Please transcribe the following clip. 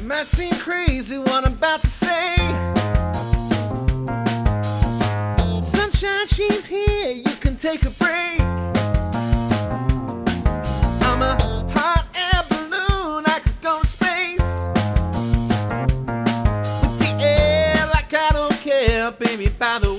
Might seem crazy what I'm about to say. Sunshine, she's here, you can take a break. I'm a hot air balloon, I could go to space. With the air like I don't care, baby, by the way.